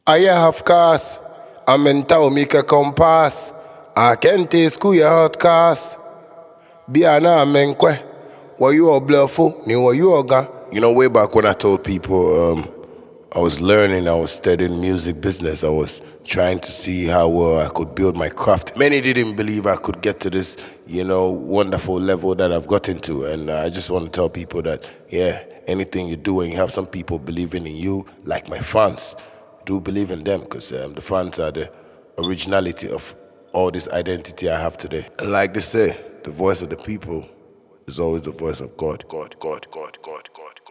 I have cars. I'm in town, make a compass. I can't take school, your hot cars. Be an menkwe. Were you a bluffo? Ni were you a guy? You know, way back when I told people I was learning, I was studying music business, I was trying to see how I could build my craft. Many didn't believe I could get to this, wonderful level that I've gotten to. And I just want to tell people that, yeah, anything you do and you have some people believing in you, like my fans, do believe in them because the fans are the originality of all this identity I have today. And like they say, the voice of the people is always the voice of God, God, God, God, God, God.